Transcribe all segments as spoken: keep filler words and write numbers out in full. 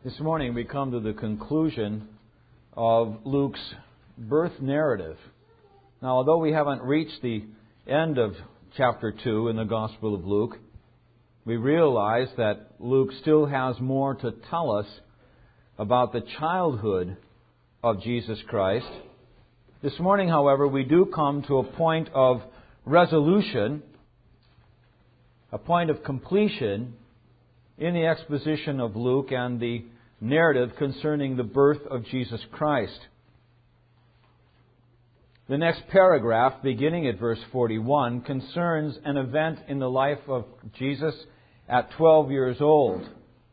This morning we come to the conclusion of Luke's birth narrative. Now, although we haven't reached the end of chapter two in the Gospel of Luke, we realize that Luke still has more to tell us about the childhood of Jesus Christ. This morning, however, we do come to a point of resolution, a point of completion in the exposition of Luke and the narrative concerning the birth of Jesus Christ. The next paragraph, beginning at verse forty-one, concerns an event in the life of Jesus at twelve years old.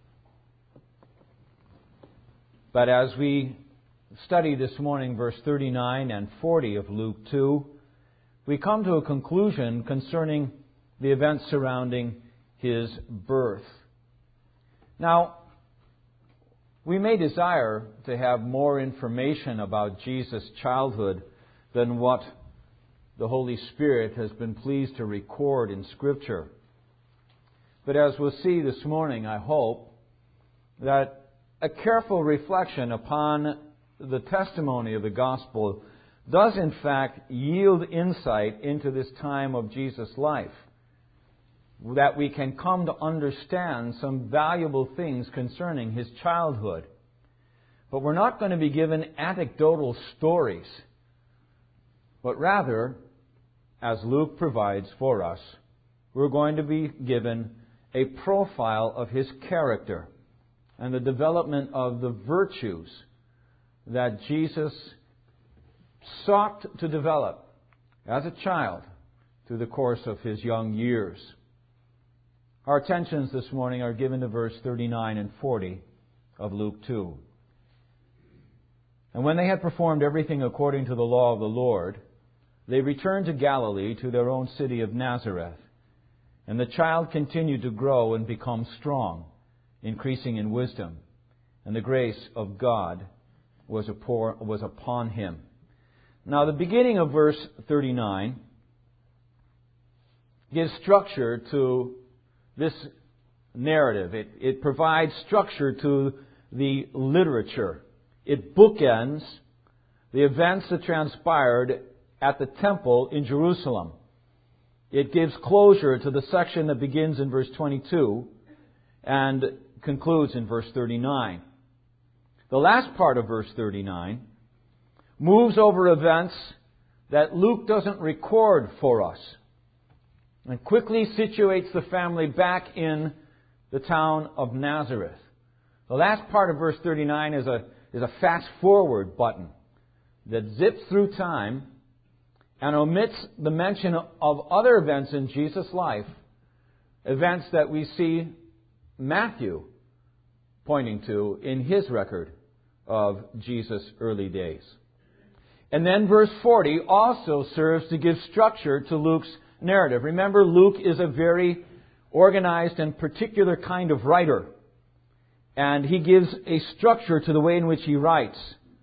But as we study this morning verse thirty-nine and forty of Luke two, we come to a conclusion concerning the events surrounding His birth. Now, we may desire to have more information about Jesus' childhood than what the Holy Spirit has been pleased to record in Scripture. But as we'll see this morning, I hope that a careful reflection upon the testimony of the Gospel does in fact yield insight into this time of Jesus' life, that we can come to understand some valuable things concerning His childhood. But we're not going to be given anecdotal stories, but rather, as Luke provides for us, we're going to be given a profile of His character and the development of the virtues that Jesus sought to develop as a child through the course of His young years. Our attentions this morning are given to verse thirty-nine and forty of Luke two. And when they had performed everything according to the law of the Lord, they returned to Galilee, to their own city of Nazareth. And the child continued to grow and become strong, increasing in wisdom. And the grace of God was upon him. Now, the beginning of verse thirty-nine gives structure to this narrative. It, it provides structure to the literature. It bookends the events that transpired at the temple in Jerusalem. It gives closure to the section that begins in verse twenty-two and concludes in verse thirty-nine. The last part of verse thirty-nine moves over events that Luke doesn't record for us, and quickly situates the family back in the town of Nazareth. The last part of verse thirty-nine is a, is a fast-forward button that zips through time and omits the mention of other events in Jesus' life, events that we see Matthew pointing to in his record of Jesus' early days. And then verse forty also serves to give structure to Luke's narrative. Remember, Luke is a very organized and particular kind of writer. And he gives a structure to the way in which he writes.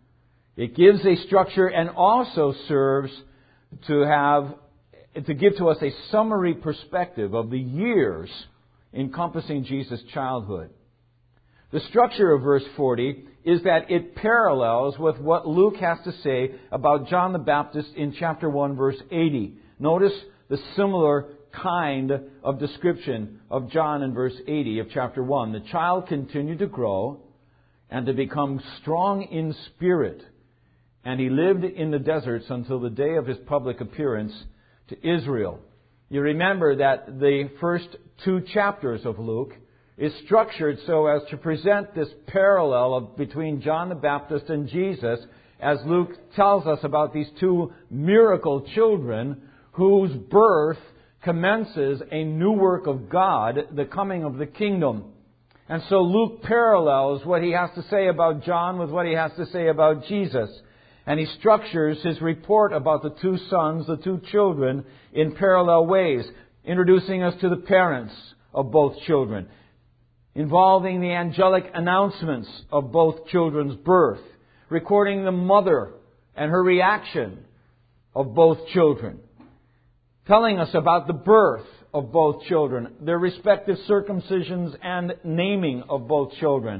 It gives a structure and also serves to have to give to us a summary perspective of the years encompassing Jesus' childhood. The structure of verse forty is that it parallels with what Luke has to say about John the Baptist in chapter one, verse eighty. Notice the similar kind of description of John in verse eighty of chapter one. The child continued to grow and to become strong in spirit, and he lived in the deserts until the day of his public appearance to Israel. You remember that the first two chapters of Luke is structured so as to present this parallel of, between John the Baptist and Jesus, as Luke tells us about these two miracle children whose birth commences a new work of God, the coming of the kingdom. And so Luke parallels what he has to say about John with what he has to say about Jesus. And he structures his report about the two sons, the two children, in parallel ways, introducing us to the parents of both children, involving the angelic announcements of both children's birth, recording the mother and her reaction of both children, telling us about the birth of both children, their respective circumcisions and naming of both children,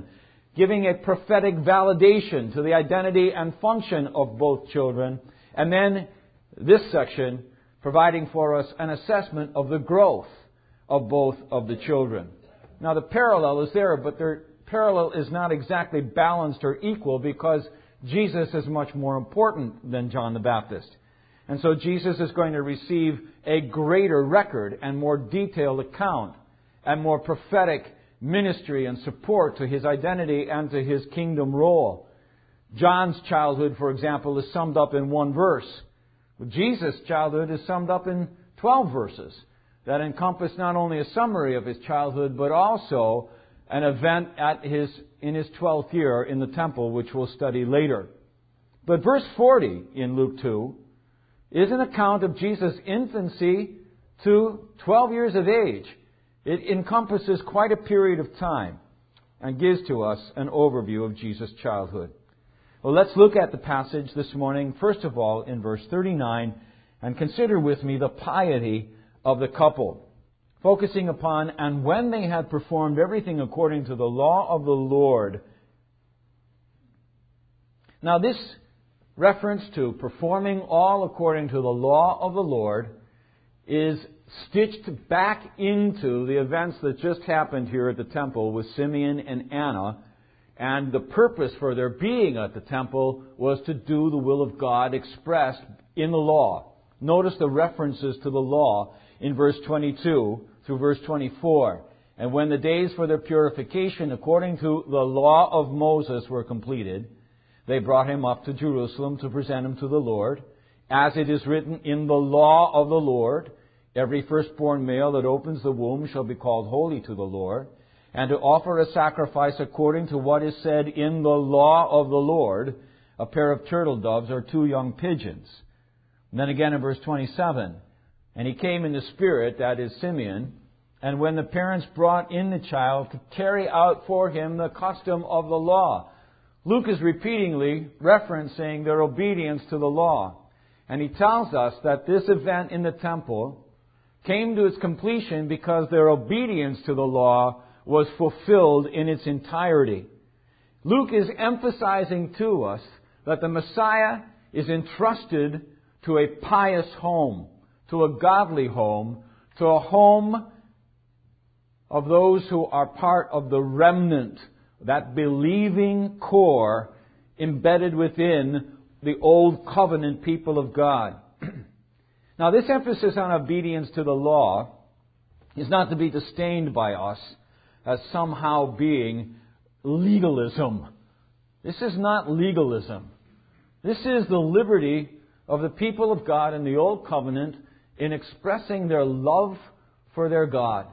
giving a prophetic validation to the identity and function of both children. And then this section providing for us an assessment of the growth of both of the children. Now the parallel is there, but their parallel is not exactly balanced or equal because Jesus is much more important than John the Baptist. And so Jesus is going to receive a greater record and more detailed account and more prophetic ministry and support to his identity and to his kingdom role. John's childhood, for example, is summed up in one verse. Jesus' childhood is summed up in twelve verses that encompass not only a summary of his childhood, but also an event at his in his twelfth year in the temple, which we'll study later. But verse forty in Luke two is an account of Jesus' infancy to twelve years of age. It encompasses quite a period of time and gives to us an overview of Jesus' childhood. Well, let's look at the passage this morning, first of all, in verse thirty-nine, and consider with me the piety of the couple, focusing upon, and when they had performed everything according to the law of the Lord. Now, this reference to performing all according to the law of the Lord is stitched back into the events that just happened here at the temple with Simeon and Anna. And the purpose for their being at the temple was to do the will of God expressed in the law. Notice the references to the law in verse twenty-two through verse twenty-four. And when the days for their purification according to the law of Moses were completed, they brought him up to Jerusalem to present him to the Lord. As it is written in the law of the Lord, every firstborn male that opens the womb shall be called holy to the Lord. And to offer a sacrifice according to what is said in the law of the Lord, a pair of turtle doves or two young pigeons. And then again in verse twenty-seven, and he came in the Spirit, that is Simeon, and when the parents brought in the child to carry out for him the custom of the law. Luke is repeatedly referencing their obedience to the law. And he tells us that this event in the temple came to its completion because their obedience to the law was fulfilled in its entirety. Luke is emphasizing to us that the Messiah is entrusted to a pious home, to a godly home, to a home of those who are part of the remnant, that believing core embedded within the old covenant people of God. Now, this emphasis on obedience to the law is not to be disdained by us as somehow being legalism. This is not legalism. This is the liberty of the people of God in the Old Covenant in expressing their love for their God,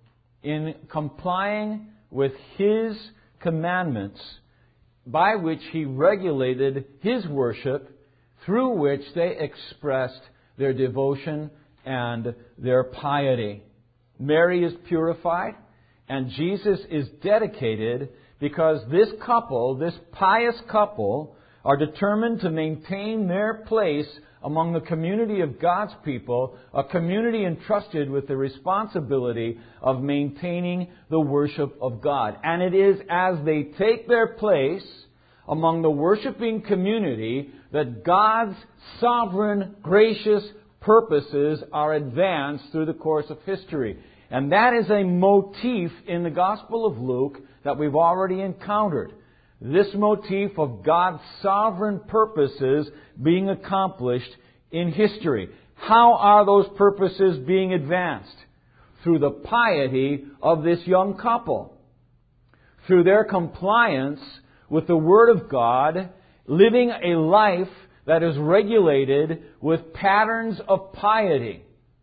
in complying with His commandments by which He regulated His worship, through which they expressed their devotion and their piety. Mary is purified, and Jesus is dedicated because this couple, this pious couple, are determined to maintain their place among the community of God's people, a community entrusted with the responsibility of maintaining the worship of God. And it is as they take their place among the worshiping community that God's sovereign, gracious purposes are advanced through the course of history. And that is a motif in the Gospel of Luke that we've already encountered. This motif of God's sovereign purposes being accomplished in history. How are those purposes being advanced? Through the piety of this young couple. Through their compliance with the Word of God, living a life that is regulated with patterns of piety.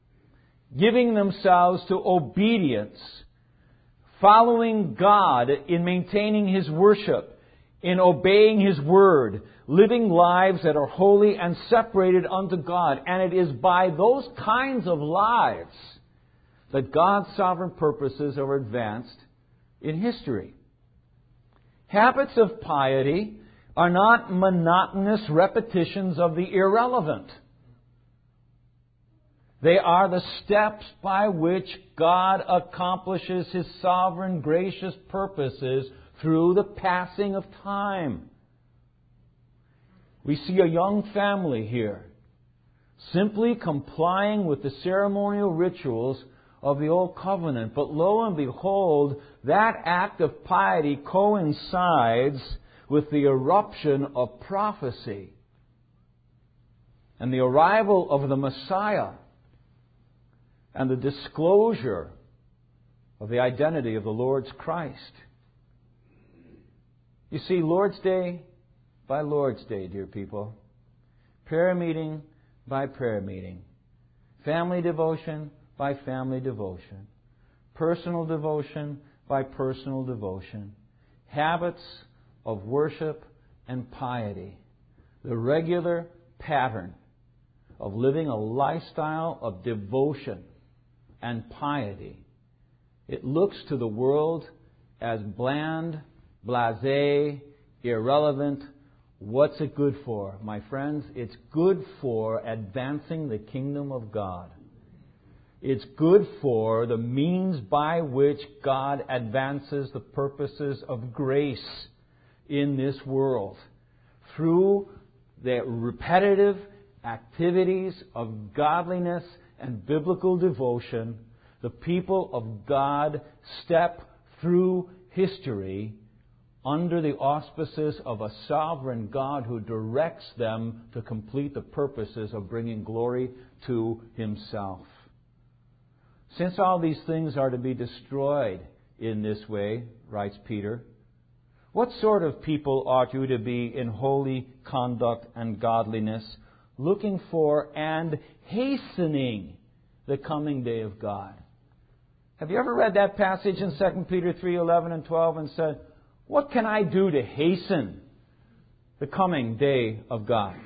Giving themselves to obedience, following God in maintaining His worship, in obeying His Word, living lives that are holy and separated unto God. And it is by those kinds of lives that God's sovereign purposes are advanced in history. Habits of piety are not monotonous repetitions of the irrelevant. They are the steps by which God accomplishes His sovereign, gracious purposes through the passing of time. We see a young family here, simply complying with the ceremonial rituals of the Old Covenant. But lo and behold, that act of piety coincides with the eruption of prophecy and the arrival of the Messiah and the disclosure of the identity of the Lord's Christ. You see, Lord's Day by Lord's Day, dear people, prayer meeting by prayer meeting, family devotion by family devotion, personal devotion by personal devotion, habits of worship and piety, the regular pattern of living a lifestyle of devotion and piety. It looks to the world as bland, blasé, irrelevant. What's it good for? My friends, it's good for advancing the kingdom of God. It's good for the means by which God advances the purposes of grace in this world. Through the repetitive activities of godliness and biblical devotion, the people of God step through history under the auspices of a sovereign God who directs them to complete the purposes of bringing glory to Himself. Since all these things are to be destroyed in this way, writes Peter, what sort of people ought you to be in holy conduct and godliness, looking for and hastening the coming day of God? Have you ever read that passage in Second Peter three eleven and twelve and said, what can I do to hasten the coming day of God?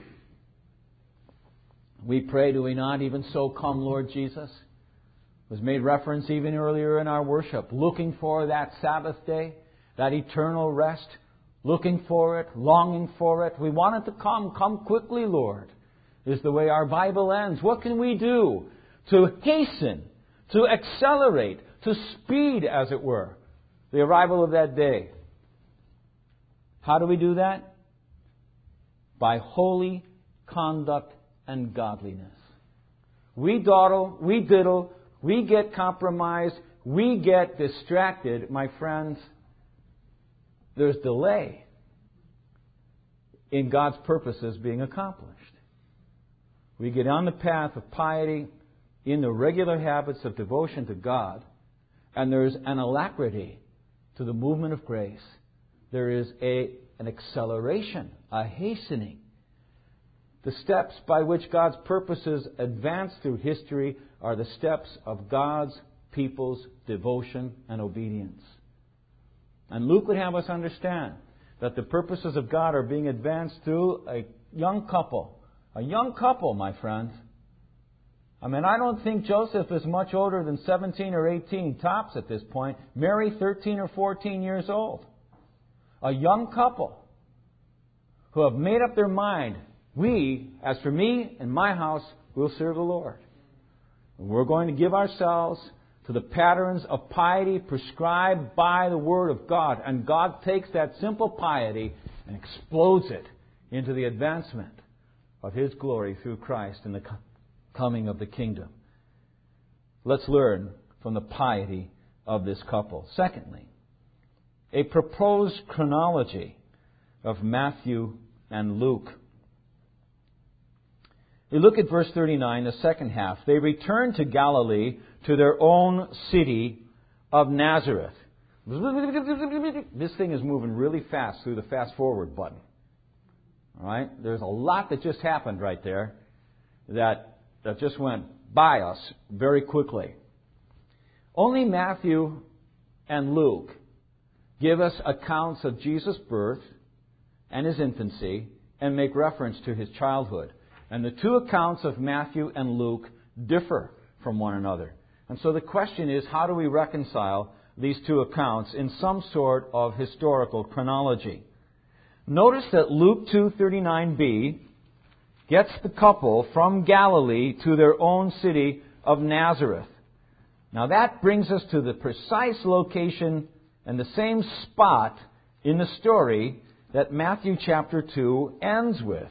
We pray, do we not? Even so, come, Lord Jesus. It was made reference even earlier in our worship. Looking for that Sabbath day, that eternal rest. Looking for it, longing for it. We want it to come. Come quickly, Lord, is the way our Bible ends. What can we do to hasten, to accelerate, to speed, as it were, the arrival of that day? How do we do that? By holy conduct and godliness. We dawdle, we diddle, we get compromised, we get distracted, my friends. There's delay in God's purposes being accomplished. We get on the path of piety in the regular habits of devotion to God, and there's an alacrity to the movement of grace. There is a, an acceleration, a hastening. The steps by which God's purposes advance through history are the steps of God's people's devotion and obedience. And Luke would have us understand that the purposes of God are being advanced through a young couple. A young couple, my friends. I mean, I don't think Joseph is much older than seventeen or eighteen, tops at this point. Mary, thirteen or fourteen years old. A young couple who have made up their mind, we, as for me and my house, will serve the Lord. And we're going to give ourselves to the patterns of piety prescribed by the Word of God. And God takes that simple piety and explodes it into the advancement of His glory through Christ and the coming of the kingdom. Let's learn from the piety of this couple. Secondly, a proposed chronology of Matthew and Luke. We look at verse thirty-nine, the second half. They returned to Galilee, to their own city of Nazareth. This thing is moving really fast through the fast forward button. All right? There's a lot that just happened right there that, that just went by us very quickly. Only Matthew and Luke give us accounts of Jesus' birth and His infancy and make reference to His childhood. And the two accounts of Matthew and Luke differ from one another. And so the question is, how do we reconcile these two accounts in some sort of historical chronology? Notice that Luke two thirty-nine b gets the couple from Galilee to their own city of Nazareth. Now that brings us to the precise location and the same spot in the story that Matthew chapter two ends with.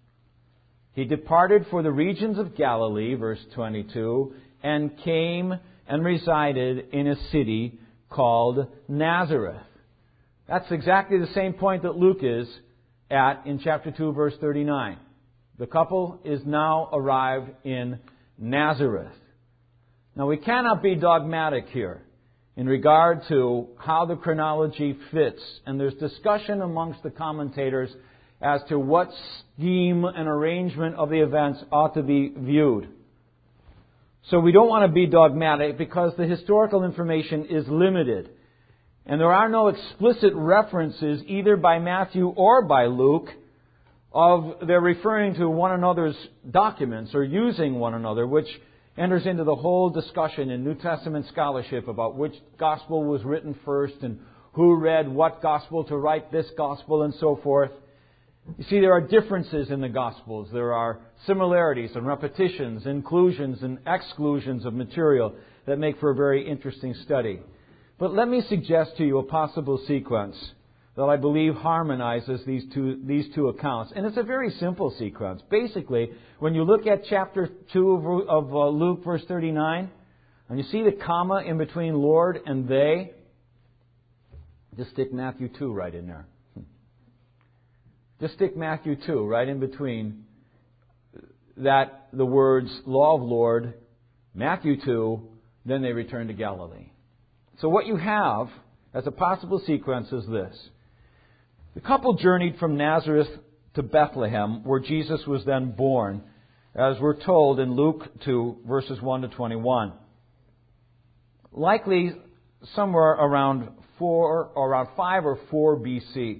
He departed for the regions of Galilee, verse twenty-two, and came and resided in a city called Nazareth. That's exactly the same point that Luke is at in chapter two, verse thirty-nine. The couple is now arrived in Nazareth. Now, we cannot be dogmatic here in regard to how the chronology fits, and there's discussion amongst the commentators as to what scheme and arrangement of the events ought to be viewed. So we don't want to be dogmatic because the historical information is limited. And there are no explicit references either by Matthew or by Luke of they're referring to one another's documents or using one another, which enters into the whole discussion in New Testament scholarship about which gospel was written first and who read what gospel to write this gospel and so forth. You see, there are differences in the Gospels. There are similarities and repetitions, inclusions and exclusions of material that make for a very interesting study. But let me suggest to you a possible sequence that I believe harmonizes these two, these two accounts. And it's a very simple sequence. Basically, when you look at chapter two of, of uh, Luke, verse thirty-nine, and you see the comma in between Lord and they, just stick Matthew two right in there. Just stick Matthew two right in between that, the words, law of Lord, Matthew two, then they return to Galilee. So what you have as a possible sequence is this. The couple journeyed from Nazareth to Bethlehem, where Jesus was then born, as we're told in Luke two, verses one to twenty-one. Likely somewhere around four, or around five or four B C.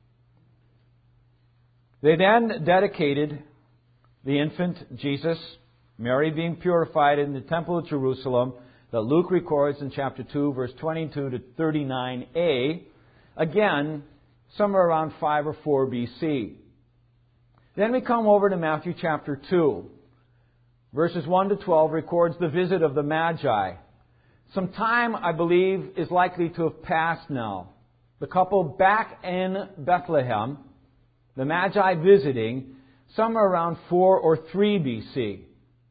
They then dedicated the infant Jesus, Mary being purified in the temple of Jerusalem, that Luke records in chapter two, verse twenty-two to thirty-nine a, again, somewhere around five or four B C. Then we come over to Matthew chapter two. Verses one to twelve records the visit of the Magi. Some time, I believe, is likely to have passed now. The couple back in Bethlehem, the Magi visiting, somewhere around four or three B C.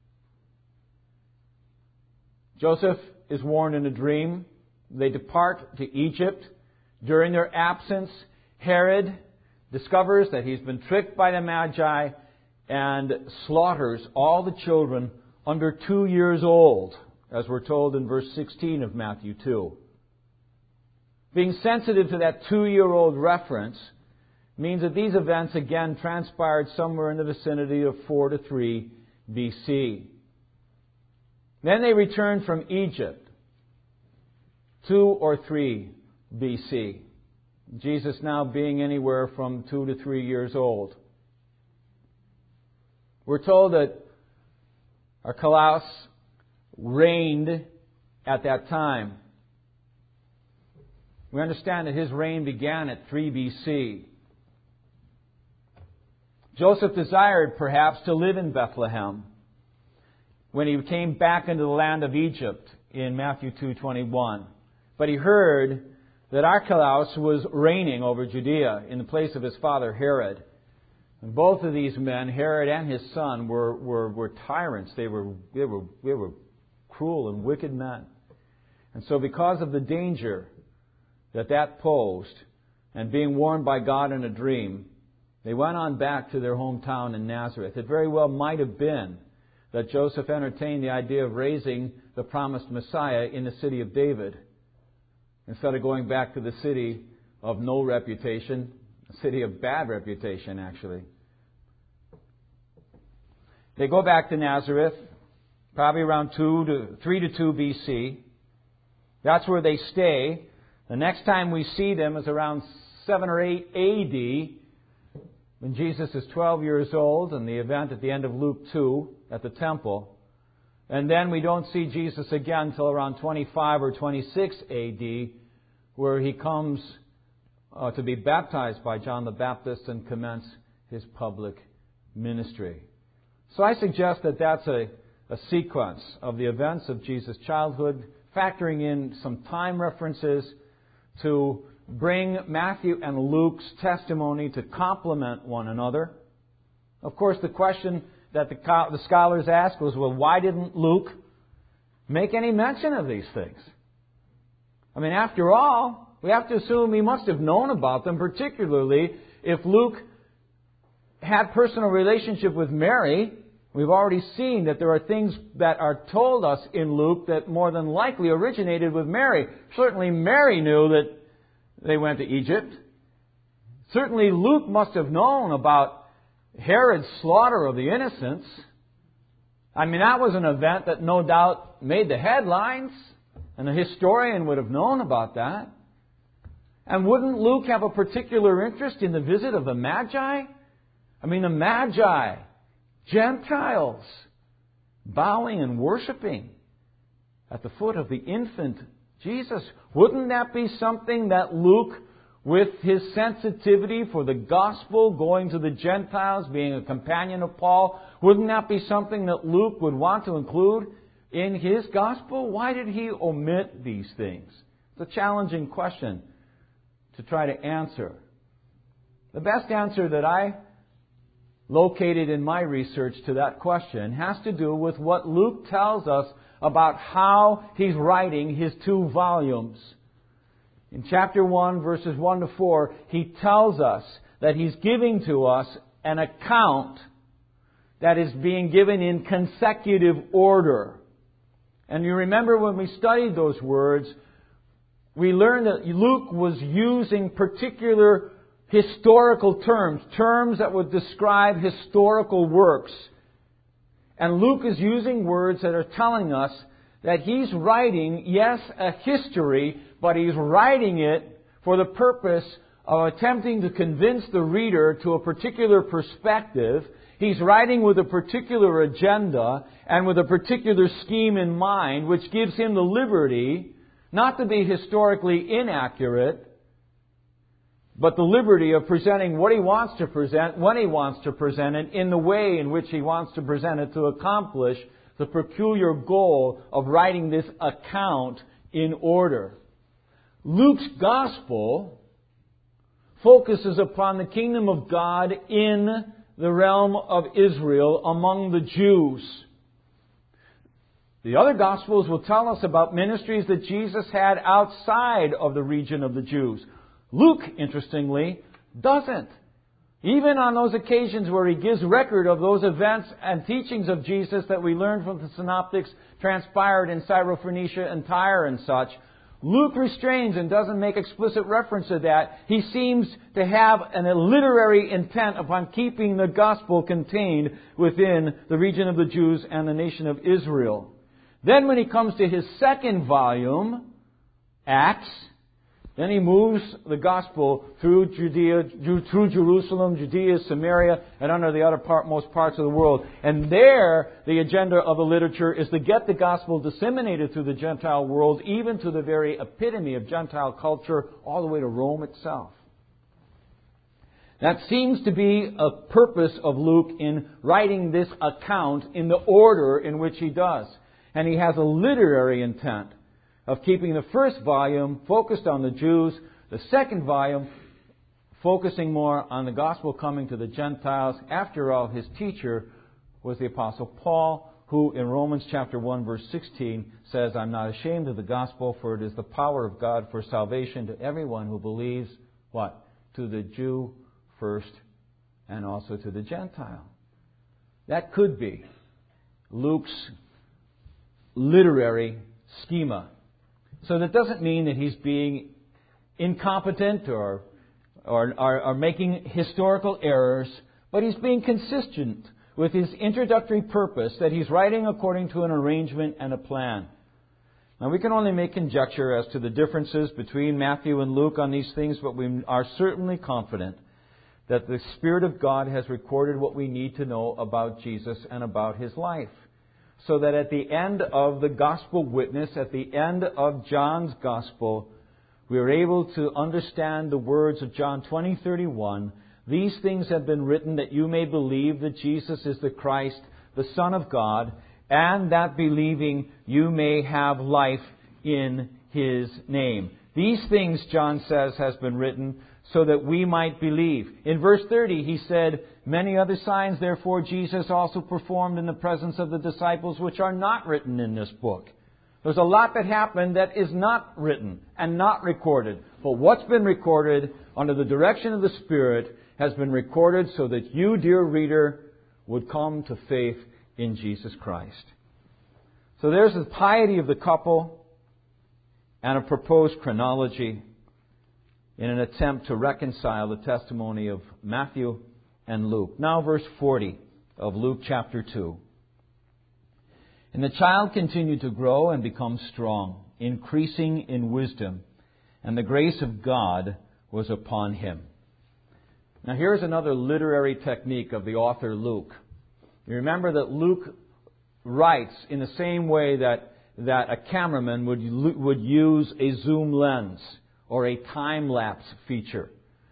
Joseph is warned in a dream. They depart to Egypt. During their absence, Herod discovers that he's been tricked by the Magi and slaughters all the children under two years old, as we're told in verse sixteen of Matthew two. Being sensitive to that two-year-old reference means that these events again transpired somewhere in the vicinity of four to three B C. Then they returned from Egypt, two or three B C. Jesus now being anywhere from two to three years old. We're told that Archelaus reigned at that time. We understand that his reign began at three B C. Joseph desired perhaps to live in Bethlehem when he came back into the land of Egypt in Matthew two twenty-one. But he heard that Archelaus was reigning over Judea in the place of his father Herod. And both of these men, Herod and his son, were, were, were tyrants. They were, they were, they were cruel and wicked men. And so because of the danger that that posed, and being warned by God in a dream, they went on back to their hometown in Nazareth. It very well might have been that Joseph entertained the idea of raising the promised Messiah in the city of David, instead of going back to the city of no reputation, a city of bad reputation, actually. They go back to Nazareth, probably around two to three to two B C. That's where they stay. The next time we see them is around seven or eight A D, when Jesus is twelve years old, and the event at the end of Luke two at the temple. And then we don't see Jesus again until around twenty-five or twenty-six A D, where he comes uh, to be baptized by John the Baptist and commence his public ministry. So I suggest that that's a, a sequence of the events of Jesus' childhood, factoring in some time references to bring Matthew and Luke's testimony to complement one another. Of course, the question that the, the scholars asked was, well, why didn't Luke make any mention of these things? I mean, after all, we have to assume he must have known about them, particularly if Luke had personal relationship with Mary. We've already seen that there are things that are told us in Luke that more than likely originated with Mary. Certainly Mary knew that they went to Egypt. Certainly Luke must have known about Herod's slaughter of the innocents. I mean, that was an event that no doubt made the headlines, and a historian would have known about that. And wouldn't Luke have a particular interest in the visit of the Magi? I mean, the Magi, Gentiles, bowing and worshiping at the foot of the infant Jesus. Wouldn't that be something that Luke, with his sensitivity for the gospel, going to the Gentiles, being a companion of Paul, wouldn't that be something that Luke would want to include in his gospel? Why did he omit these things? It's a challenging question to try to answer. The best answer that I located in my research to that question has to do with what Luke tells us about how he's writing his two volumes. In chapter one, verses one to four, he tells us that he's giving to us an account that is being given in consecutive order. And you remember when we studied those words, we learned that Luke was using particular historical terms, terms that would describe historical works. And Luke is using words that are telling us that he's writing, yes, a history, but he's writing it for the purpose of attempting to convince the reader to a particular perspective. He's writing with a particular agenda and with a particular scheme in mind, which gives him the liberty not to be historically inaccurate, but the liberty of presenting what he wants to present, when he wants to present it, in the way in which he wants to present it to accomplish the peculiar goal of writing this account in order. Luke's gospel focuses upon the kingdom of God in the realm of Israel among the Jews. The other Gospels will tell us about ministries that Jesus had outside of the region of the Jews. Luke, interestingly, doesn't. Even on those occasions where he gives record of those events and teachings of Jesus that we learned from the synoptics transpired in Syrophoenicia and Tyre and such, Luke restrains and doesn't make explicit reference to that. He seems to have an, a literary intent upon keeping the gospel contained within the region of the Jews and the nation of Israel. Then when he comes to his second volume, Acts, then he moves the gospel through Judea, through Jerusalem, Judea, Samaria, and under the other part, most parts of the world. And there, the agenda of the literature is to get the gospel disseminated through the Gentile world, even to the very epitome of Gentile culture, all the way to Rome itself. That seems to be a purpose of Luke in writing this account in the order in which he does. And he has a literary intent of keeping the first volume focused on the Jews, the second volume focusing more on the gospel coming to the Gentiles. After all, his teacher was the Apostle Paul, who in Romans chapter one, verse sixteen says, "I'm not ashamed of the gospel, for it is the power of God for salvation to everyone who believes," what? To the Jew first and also to the Gentile. That could be Luke's literary schema. So that doesn't mean that he's being incompetent or, or, or, or making historical errors, but he's being consistent with his introductory purpose that he's writing according to an arrangement and a plan. Now we can only make conjecture as to the differences between Matthew and Luke on these things, but we are certainly confident that the Spirit of God has recorded what we need to know about Jesus and about His life. So that at the end of the gospel witness, at the end of John's gospel, we are able to understand the words of John twenty thirty-one. "These things have been written that you may believe that Jesus is the Christ, the Son of God, and that believing you may have life in His name." These things, John says, has been written so that we might believe. In verse thirty, he said, many other signs, therefore, Jesus also performed in the presence of the disciples, which are not written in this book. There's a lot that happened that is not written and not recorded. But what's been recorded under the direction of the Spirit has been recorded so that you, dear reader, would come to faith in Jesus Christ. So there's the piety of the couple and a proposed chronology in an attempt to reconcile the testimony of Matthew and Luke. Now verse forty of Luke chapter two. And the child continued to grow and become strong, increasing in wisdom, and the grace of God was upon him. Now here's another literary technique of the author Luke. You remember that Luke writes in the same way that, that a cameraman would, would use a zoom lens or a time-lapse feature.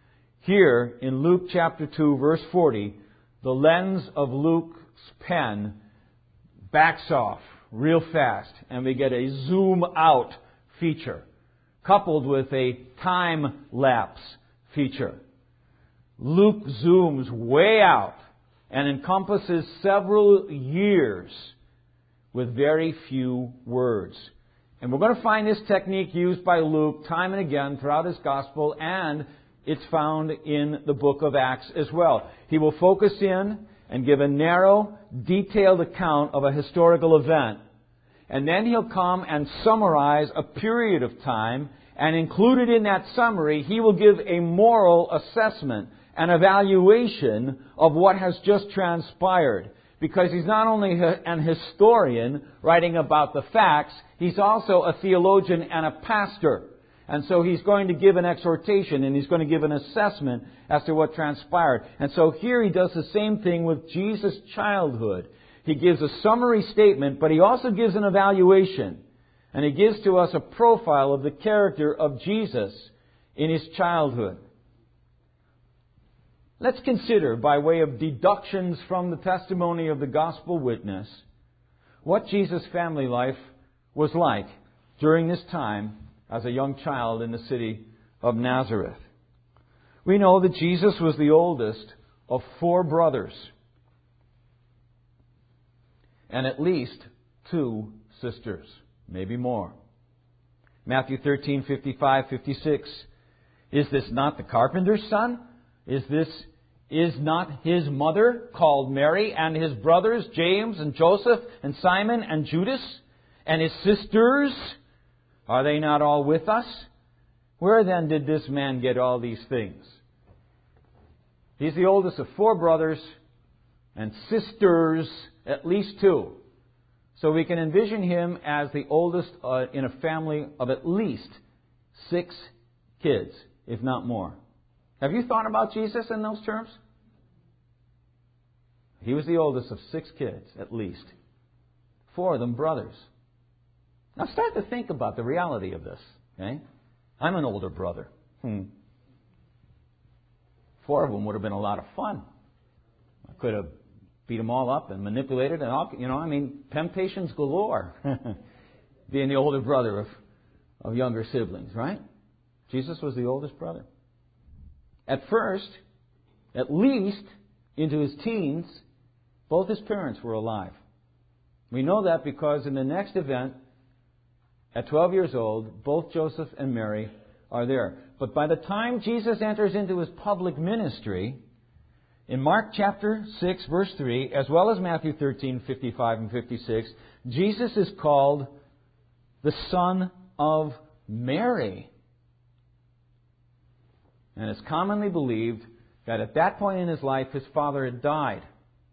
Here in Luke chapter two, verse forty, the lens of Luke's pen backs off real fast, and we get a zoom-out feature, coupled with a time-lapse feature. Luke zooms way out and encompasses several years with very few words. And we're going to find this technique used by Luke time and again throughout his gospel, and it's found in the book of Acts as well. He will focus in and give a narrow, detailed account of a historical event. And then he'll come and summarize a period of time, and included in that summary, he will give a moral assessment, an evaluation of what has just transpired. Because he's not only an historian writing about the facts, he's also a theologian and a pastor. And so he's going to give an exhortation and he's going to give an assessment as to what transpired. And so here he does the same thing with Jesus' childhood. He gives a summary statement, but he also gives an evaluation. And he gives to us a profile of the character of Jesus in his childhood. Let's consider, by way of deductions from the testimony of the gospel witness, what Jesus' family life was like during this time as a young child in the city of Nazareth. We know that Jesus was the oldest of four brothers and at least two sisters, maybe more. Matthew thirteen, fifty-five, fifty-six. Is this not the carpenter's son? Is this is not his mother called Mary, and his brothers James and Joseph and Simon and Judas, and his sisters? Are they not all with us? Where then did this man get all these things? He's the oldest of four brothers and sisters, at least two. So we can envision him as the oldest uh, in a family of at least six kids, if not more. Have you thought about Jesus in those terms? He was the oldest of six kids, at least. Four of them brothers. Now start to think about the reality of this. Okay? I'm an older brother. Hmm. Four of them would have been a lot of fun. I could have beat them all up and manipulated and all, you know, I mean, temptations galore. Being the older brother of, of younger siblings, right? Jesus was the oldest brother. At first, at least into his teens, both his parents were alive. We know that because in the next event, at twelve years old, both Joseph and Mary are there. But by the time Jesus enters into his public ministry, in Mark chapter six, verse three, as well as Matthew thirteen, fifty-five and fifty-six, Jesus is called the Son of Mary. And it's commonly believed that at that point in his life, his father had died.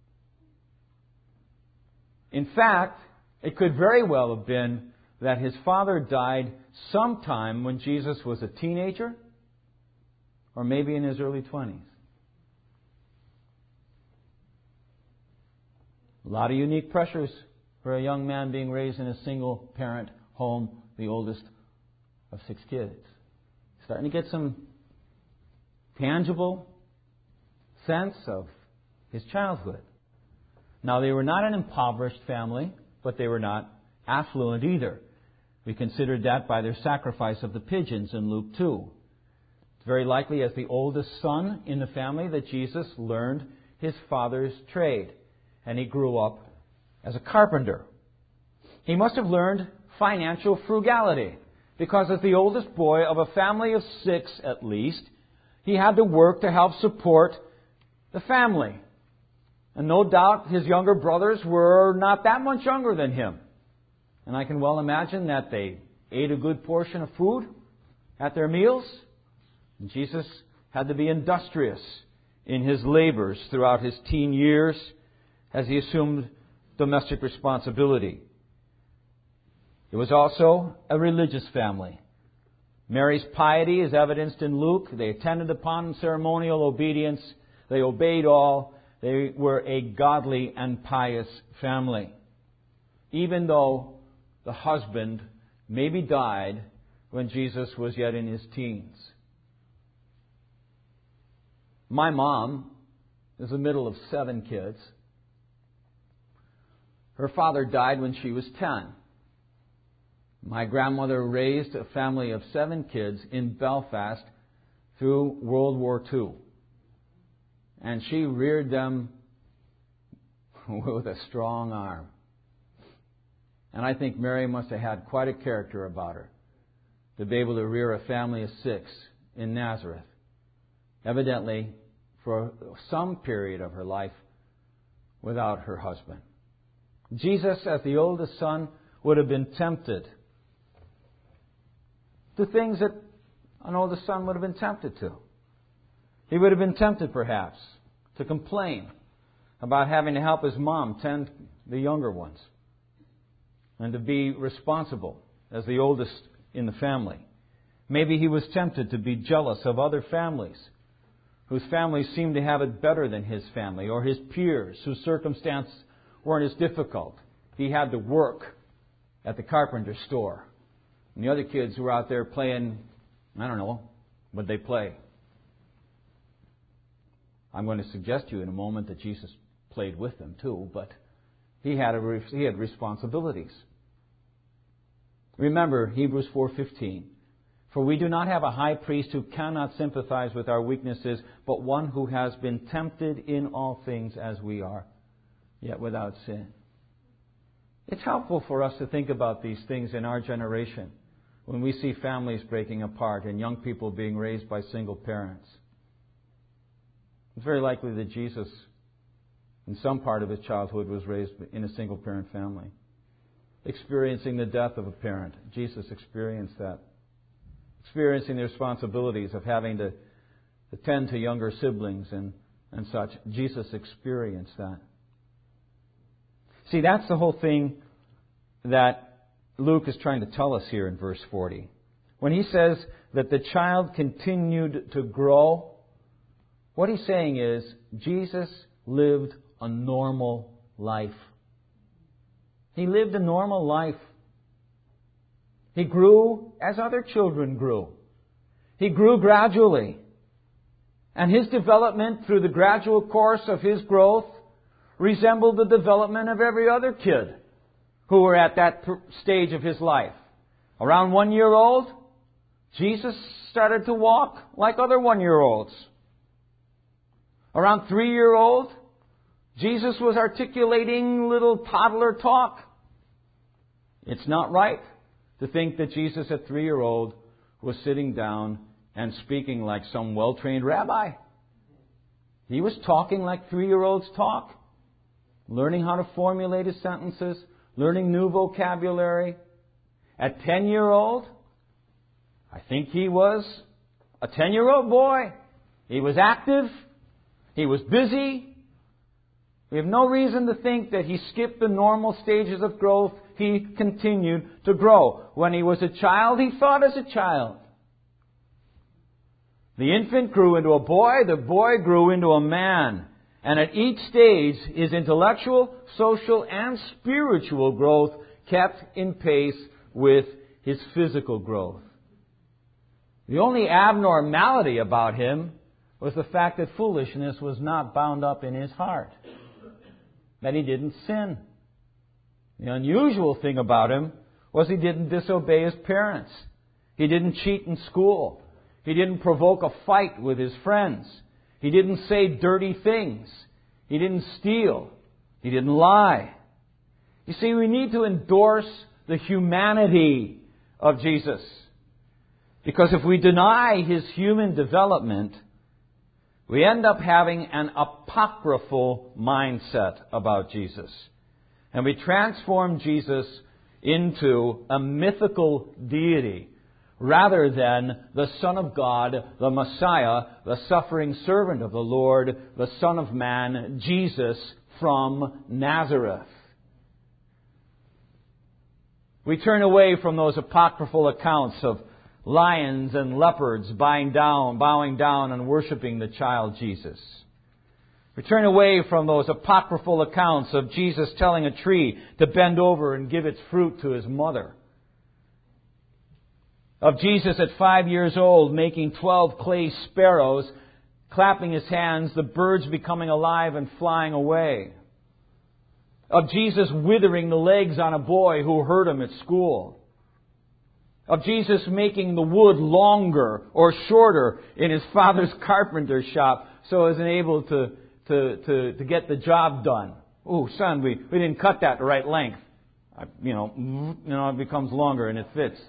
In fact, it could very well have been that his father died sometime when Jesus was a teenager, or maybe in his early twenties. A lot of unique pressures for a young man being raised in a single-parent home, the oldest of six kids. Starting to get some tangible sense of his childhood. Now, they were not an impoverished family, but they were not affluent either. We considered that by their sacrifice of the pigeons in Luke two. It's very likely as the oldest son in the family that Jesus learned his father's trade, and he grew up as a carpenter. He must have learned financial frugality, because as the oldest boy of a family of six at least, he had to work to help support the family. And no doubt his younger brothers were not that much younger than him. And I can well imagine that they ate a good portion of food at their meals. And Jesus had to be industrious in his labors throughout his teen years as he assumed domestic responsibility. It was also a religious family. Mary's piety is evidenced in Luke. They attended upon ceremonial obedience. They obeyed all. They were a godly and pious family. Even though the husband maybe died when Jesus was yet in his teens. My mom is the middle of seven kids. Her father died when she was ten. My grandmother raised a family of seven kids in Belfast through World War Two. And she reared them with a strong arm. And I think Mary must have had quite a character about her to be able to rear a family of six in Nazareth. Evidently, for some period of her life without her husband. Jesus, as the oldest son, would have been tempted to things that an oldest son would have been tempted to. He would have been tempted, perhaps, to complain about having to help his mom tend the younger ones and to be responsible as the oldest in the family. Maybe he was tempted to be jealous of other families whose families seemed to have it better than his family, or his peers whose circumstances weren't as difficult. He had to work at the carpenter store. And the other kids were out there playing, I don't know, what they play. I'm going to suggest to you in a moment that Jesus played with them too, but he had a, he had responsibilities. Remember Hebrews four fifteen. For we do not have a high priest who cannot sympathize with our weaknesses, but one who has been tempted in all things as we are, yet without sin. It's helpful for us to think about these things in our generation when we see families breaking apart and young people being raised by single parents. It's very likely that Jesus, in some part of his childhood, was raised in a single parent family. Experiencing the death of a parent. Jesus experienced that. Experiencing the responsibilities of having to attend to younger siblings and, and such. Jesus experienced that. See, that's the whole thing that Luke is trying to tell us here in verse forty. When he says that the child continued to grow, what he's saying is Jesus lived a normal life. He lived a normal life. He grew as other children grew. He grew gradually. And his development through the gradual course of his growth resembled the development of every other kid who were at that stage of his life. Around one year old, Jesus started to walk like other one-year-olds. Around three-year-old, Jesus was articulating little toddler talk. It's not right to think that Jesus at three-year-old was sitting down and speaking like some well-trained rabbi. He was talking like three-year-olds talk, learning how to formulate his sentences, learning new vocabulary. At ten-year-old, I think he was a ten-year-old boy. He was active. He was busy. We have no reason to think that he skipped the normal stages of growth. He continued to grow. When he was a child, he thought as a child. The infant grew into a boy. The boy grew into a man. And at each stage, his intellectual, social, and spiritual growth kept in pace with his physical growth. The only abnormality about him was the fact that foolishness was not bound up in his heart. That he didn't sin. The unusual thing about him was he didn't disobey his parents. He didn't cheat in school. He didn't provoke a fight with his friends. He didn't say dirty things. He didn't steal. He didn't lie. You see, we need to endorse the humanity of Jesus. Because if we deny His human development, we end up having an apocryphal mindset about Jesus. And we transform Jesus into a mythical deity rather than the Son of God, the Messiah, the suffering servant of the Lord, the Son of Man, Jesus from Nazareth. We turn away from those apocryphal accounts of lions and leopards bowing down, bowing down and worshiping the child Jesus. We turn away from those apocryphal accounts of Jesus telling a tree to bend over and give its fruit to his mother. Of Jesus at five years old making twelve clay sparrows, clapping his hands, the birds becoming alive and flying away. Of Jesus withering the legs on a boy who hurt him at school. Of Jesus making the wood longer or shorter in his father's carpenter shop so as able to, to, to, to get the job done. Oh, son, we, we didn't cut that the right length. I, you know, you know, it becomes longer and it fits.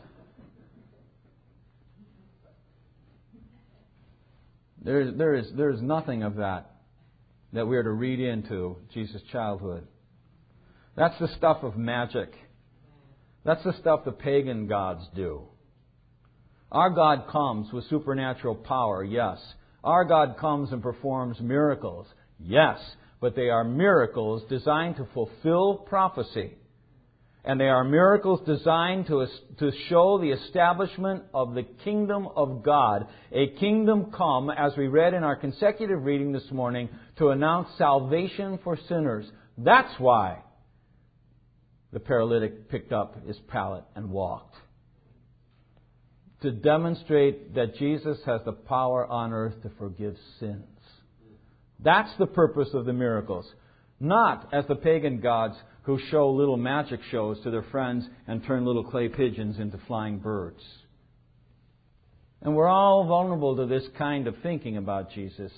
There, there is, there is nothing of that that we are to read into Jesus' childhood. That's the stuff of magic. That's the stuff the pagan gods do. Our God comes with supernatural power, yes. Our God comes and performs miracles, yes. But they are miracles designed to fulfill prophecy. And they are miracles designed to, to show the establishment of the kingdom of God. A kingdom come, as we read in our consecutive reading this morning, to announce salvation for sinners. That's why the paralytic picked up his pallet and walked. To demonstrate that Jesus has the power on earth to forgive sins. That's the purpose of the miracles. Not as the pagan gods who show little magic shows to their friends and turn little clay pigeons into flying birds. And we're all vulnerable to this kind of thinking about Jesus.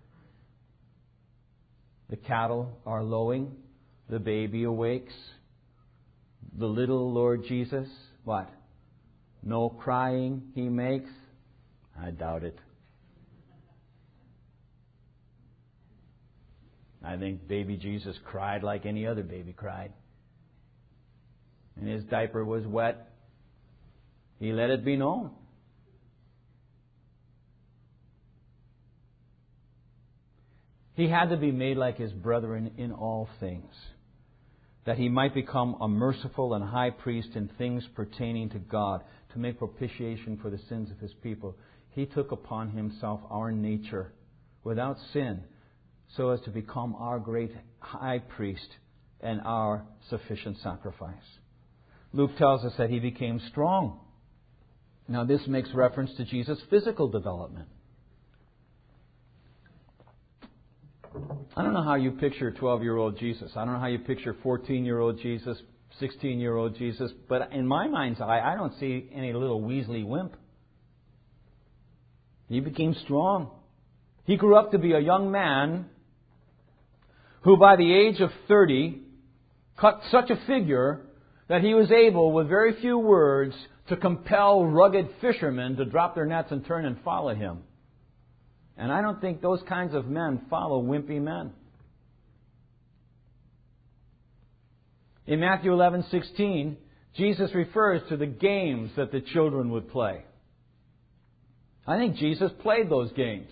The cattle are lowing. The baby awakes. The little Lord Jesus, what? No crying he makes? I doubt it. I think baby Jesus cried like any other baby cried. And his diaper was wet. He let it be known. He had to be made like his brethren in all things, that he might become a merciful and high priest in things pertaining to God, to make propitiation for the sins of his people. He took upon himself our nature without sin, so as to become our great high priest and our sufficient sacrifice. Luke tells us that he became strong. Now this makes reference to Jesus' physical development. I don't know how you picture twelve-year-old Jesus. I don't know how you picture fourteen-year-old Jesus, sixteen-year-old Jesus. But in my mind's eye, I don't see any little Weasley wimp. He became strong. He grew up to be a young man who by the age of thirty cut such a figure that he was able, with very few words, to compel rugged fishermen to drop their nets and turn and follow him. And I don't think those kinds of men follow wimpy men. In Matthew eleven sixteen, Jesus refers to the games that the children would play. I think Jesus played those games.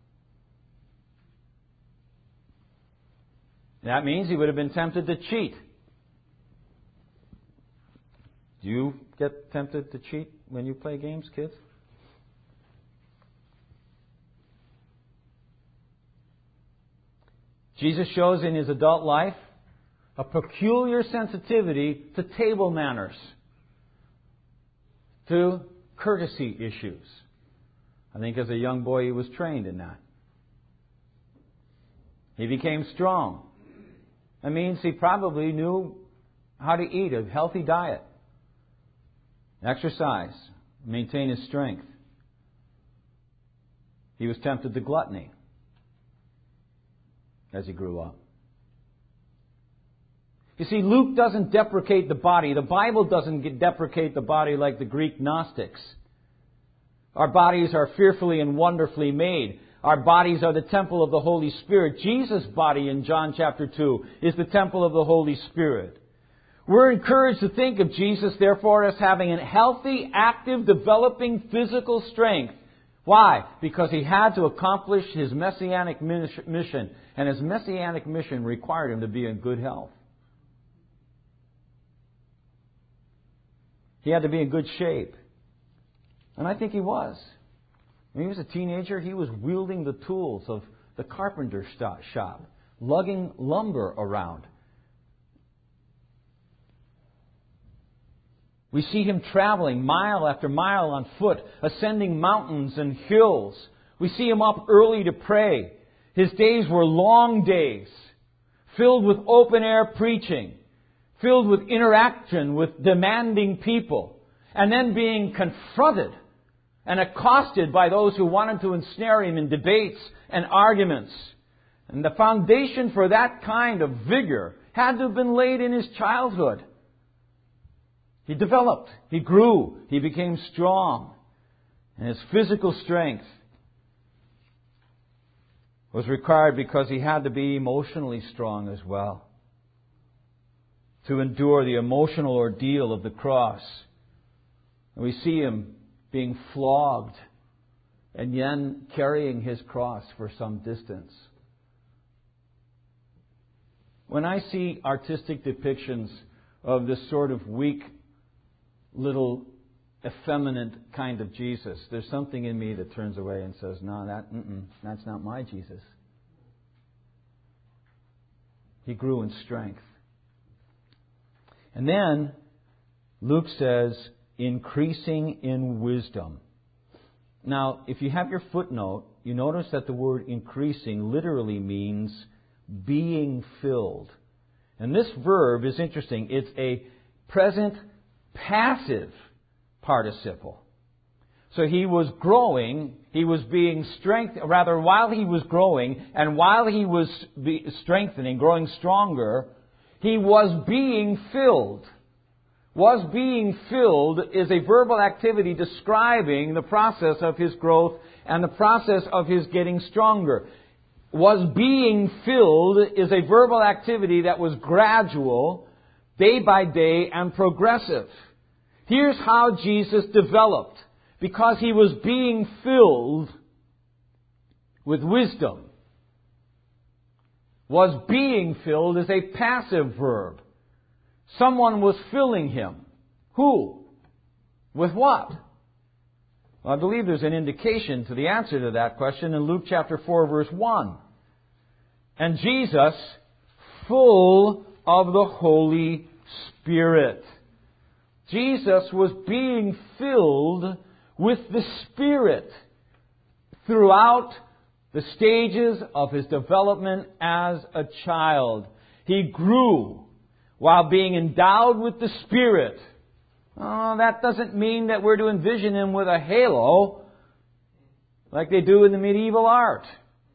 That means he would have been tempted to cheat. Do you get tempted to cheat when you play games, kids? Jesus shows in his adult life a peculiar sensitivity to table manners, to courtesy issues. I think as a young boy he was trained in that. He became strong. That means he probably knew how to eat a healthy diet. exercise, maintain his strength. He was tempted to gluttony as he grew up. You see, Luke doesn't deprecate the body. The Bible doesn't get deprecate the body like the Greek Gnostics. Our bodies are fearfully and wonderfully made. Our bodies are the temple of the Holy Spirit. Jesus' body in John chapter two is the temple of the Holy Spirit. We're encouraged to think of Jesus, therefore, as having a healthy, active, developing physical strength. Why? Because He had to accomplish His messianic mission, and His messianic mission required Him to be in good health. He had to be in good shape. And I think He was. When He was a teenager, He was wielding the tools of the carpenter shop, lugging lumber around. We see Him traveling mile after mile on foot, ascending mountains and hills. We see Him up early to pray. His days were long days, filled with open-air preaching, filled with interaction with demanding people, and then being confronted and accosted by those who wanted to ensnare Him in debates and arguments. And the foundation for that kind of vigor had to have been laid in His childhood. He developed, He grew, He became strong. And His physical strength was required because He had to be emotionally strong as well, to endure the emotional ordeal of the cross. And we see Him being flogged and then carrying His cross for some distance. When I see artistic depictions of this sort of weak, little effeminate kind of Jesus, there's something in me that turns away and says, no, that, mm-mm, that's not my Jesus. He grew in strength. And then Luke says, increasing in wisdom. Now, if you have your footnote, you notice that the word increasing literally means being filled. And this verb is interesting. It's a present passive participle. So He was growing, He was being strengthened, rather while He was growing and while He was strengthening, growing stronger, He was being filled. Was being filled is a verbal activity describing the process of His growth and the process of His getting stronger. Was being filled is a verbal activity that was gradual, day by day, and progressive. Here's how Jesus developed. Because He was being filled with wisdom. Was being filled is a passive verb. Someone was filling Him. Who? With what? Well, I believe there's an indication to the answer to that question in Luke chapter four, verse one. And Jesus, full of the Holy Spirit. Jesus was being filled with the Spirit throughout the stages of His development as a child. He grew while being endowed with the Spirit. Oh, that doesn't mean that we're to envision Him with a halo like they do in the medieval art.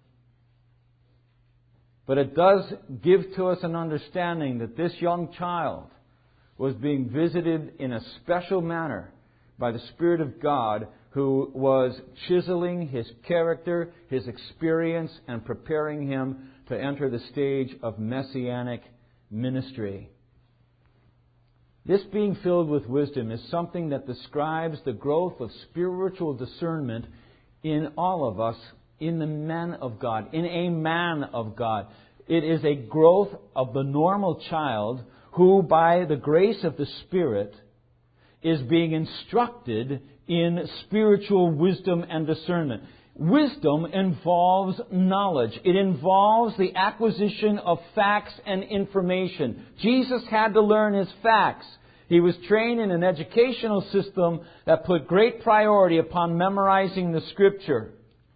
But it does give to us an understanding that this young child was being visited in a special manner by the Spirit of God, who was chiseling his character, his experience, and preparing him to enter the stage of messianic ministry. This being filled with wisdom is something that describes the growth of spiritual discernment in all of us, in the men of God, in a man of God. It is a growth of the normal child who, by the grace of the Spirit, is being instructed in spiritual wisdom and discernment. Wisdom involves knowledge. It involves the acquisition of facts and information. Jesus had to learn His facts. He was trained in an educational system that put great priority upon memorizing the Scripture.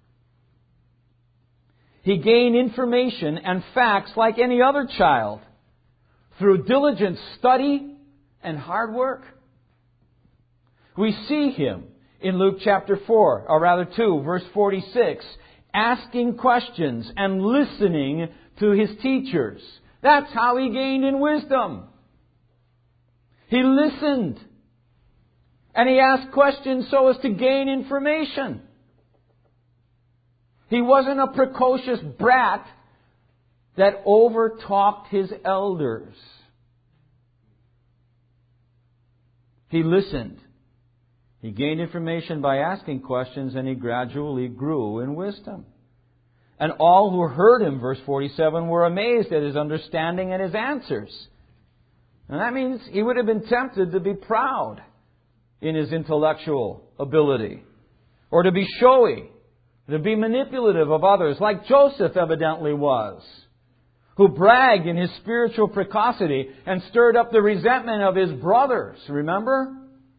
He gained information and facts like any other child through diligent study and hard work. We see Him in Luke chapter four, or rather two, verse forty-six, asking questions and listening to His teachers. That's how He gained in wisdom. He listened. And He asked questions so as to gain information. He wasn't a precocious brat that overtalked his elders. He listened. He gained information by asking questions, and he gradually grew in wisdom. And all who heard him, verse forty-seven, were amazed at his understanding and his answers. And that means he would have been tempted to be proud in his intellectual ability, or to be showy, to be manipulative of others, like Joseph evidently was, who bragged in his spiritual precocity and stirred up the resentment of his brothers. Remember?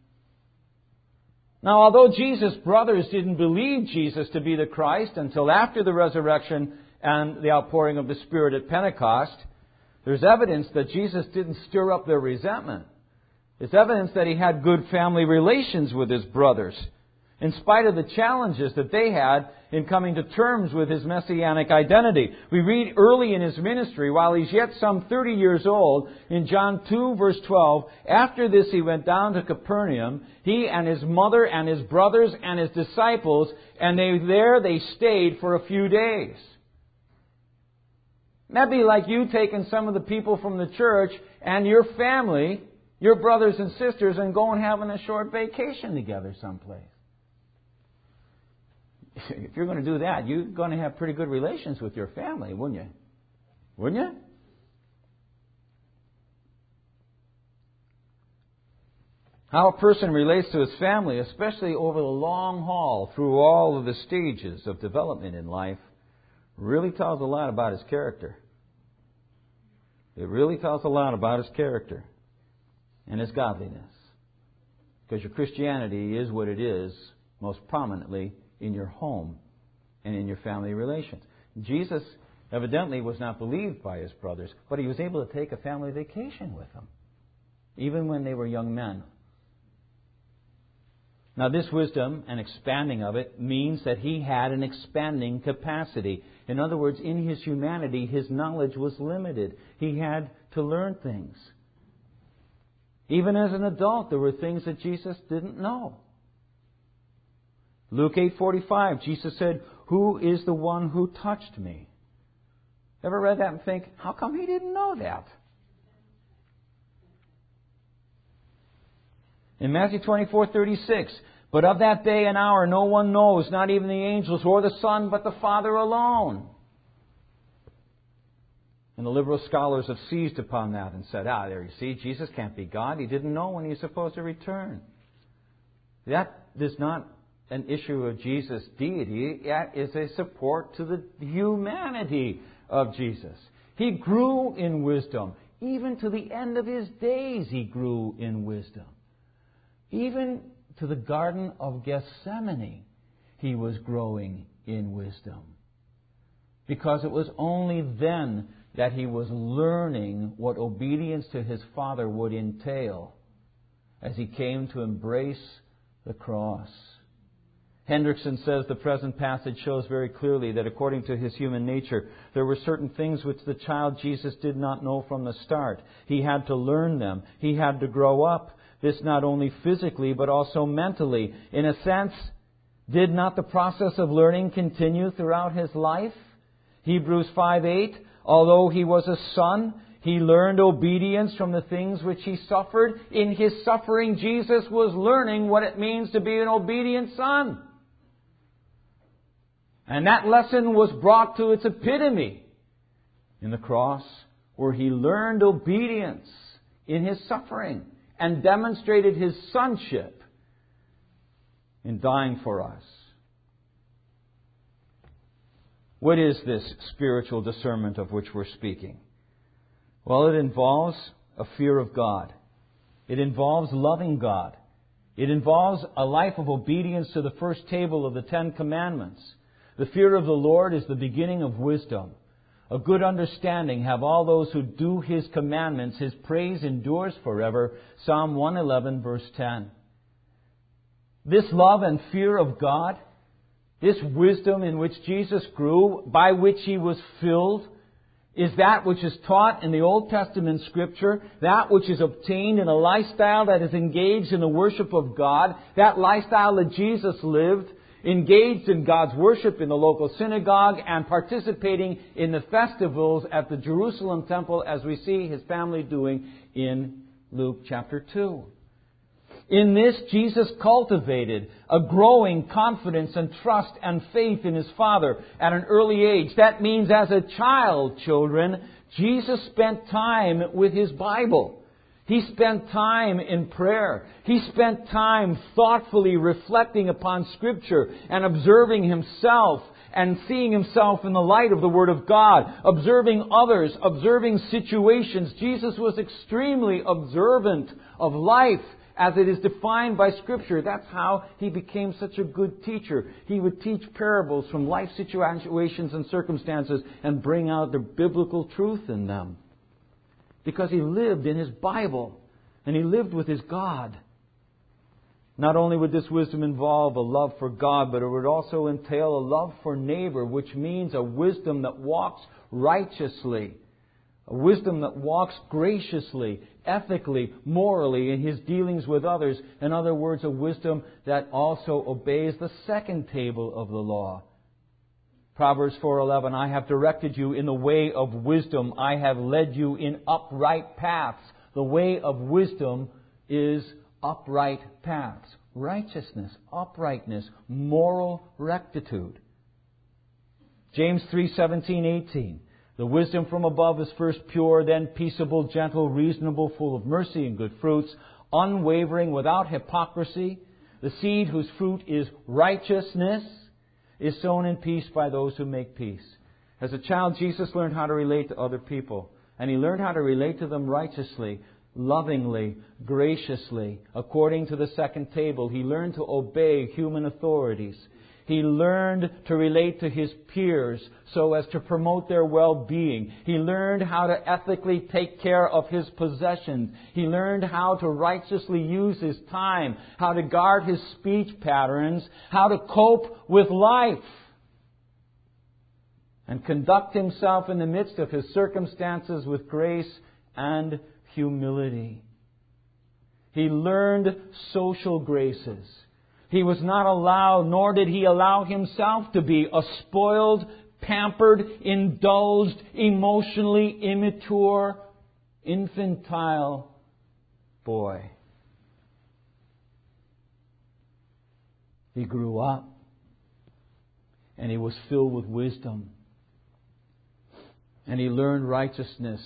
Now, although Jesus' brothers didn't believe Jesus to be the Christ until after the resurrection and the outpouring of the Spirit at Pentecost, there's evidence that Jesus didn't stir up their resentment. It's evidence that He had good family relations with His brothers, in spite of the challenges that they had in coming to terms with His messianic identity. We read early in His ministry, while He's yet some thirty years old, in John two, verse twelve, after this He went down to Capernaum, He and His mother and His brothers and His disciples, and they there they stayed for a few days. That'd be like you taking some of the people from the church and your family, your brothers and sisters, and going having a short vacation together someplace. If you're going to do that, you're going to have pretty good relations with your family, wouldn't you? Wouldn't you? How a person relates to his family, especially over the long haul through all of the stages of development in life, really tells a lot about his character. It really tells a lot about his character and his godliness. Because your Christianity is what it is most prominently in your home and in your family relations. Jesus evidently was not believed by His brothers, but He was able to take a family vacation with them, even when they were young men. Now, this wisdom and expanding of it means that He had an expanding capacity. In other words, in His humanity, His knowledge was limited. He had to learn things. Even as an adult, there were things that Jesus didn't know. Luke eight forty-five, Jesus said, "Who is the one who touched me?" Ever read that and think, how come He didn't know that? In Matthew twenty-four thirty-six, "But of that day and hour no one knows, not even the angels or the Son, but the Father alone." And the liberal scholars have seized upon that and said, ah, there you see, Jesus can't be God. He didn't know when He's supposed to return. That is not an issue of Jesus' deity. That is a support to the humanity of Jesus. He grew in wisdom. Even to the end of His days, He grew in wisdom. Even to the Garden of Gethsemane, He was growing in wisdom. Because it was only then that He was learning what obedience to His Father would entail as He came to embrace the cross. Hendrickson says the present passage shows very clearly that according to His human nature, there were certain things which the child Jesus did not know from the start. He had to learn them. He had to grow up. This not only physically, but also mentally. In a sense, did not the process of learning continue throughout His life? Hebrews five eight, although He was a son, He learned obedience from the things which He suffered. In His suffering, Jesus was learning what it means to be an obedient son. And that lesson was brought to its epitome in the cross, where He learned obedience in His suffering and demonstrated His sonship in dying for us. What is this spiritual discernment of which we're speaking? Well, it involves a fear of God. It involves loving God. It involves a life of obedience to the first table of the Ten Commandments. The fear of the Lord is the beginning of wisdom. A good understanding have all those who do His commandments. His praise endures forever. Psalm one eleven, verse ten. This love and fear of God, this wisdom in which Jesus grew, by which He was filled, is that which is taught in the Old Testament Scripture, that which is obtained in a lifestyle that is engaged in the worship of God, that lifestyle that Jesus lived, engaged in God's worship in the local synagogue and participating in the festivals at the Jerusalem temple, as we see His family doing in Luke chapter two. In this, Jesus cultivated a growing confidence and trust and faith in His Father at an early age. That means as a child, children, Jesus spent time with His Bible. He spent time in prayer. He spent time thoughtfully reflecting upon Scripture and observing himself and seeing himself in the light of the Word of God, observing others, observing situations. Jesus was extremely observant of life as it is defined by Scripture. That's how He became such a good teacher. He would teach parables from life situations and circumstances and bring out the biblical truth in them. Because He lived in His Bible and He lived with His God. Not only would this wisdom involve a love for God, but it would also entail a love for neighbor, which means a wisdom that walks righteously. A wisdom that walks graciously, ethically, morally in His dealings with others. In other words, a wisdom that also obeys the second table of the law. Proverbs four eleven, I have directed you in the way of wisdom. I have led you in upright paths. The way of wisdom is upright paths. Righteousness, uprightness, moral rectitude. James three seventeen, eighteen. The wisdom from above is first pure, then peaceable, gentle, reasonable, full of mercy and good fruits, unwavering, without hypocrisy. The seed whose fruit is righteousness is sown in peace by those who make peace. As a child, Jesus learned how to relate to other people. And He learned how to relate to them righteously, lovingly, graciously. According to the second table, He learned to obey human authorities. He learned to relate to His peers so as to promote their well-being. He learned how to ethically take care of His possessions. He learned how to righteously use His time, how to guard His speech patterns, how to cope with life, and conduct Himself in the midst of His circumstances with grace and humility. He learned social graces. He was not allowed, nor did He allow Himself to be a spoiled, pampered, indulged, emotionally immature, infantile boy. He grew up and He was filled with wisdom. And He learned righteousness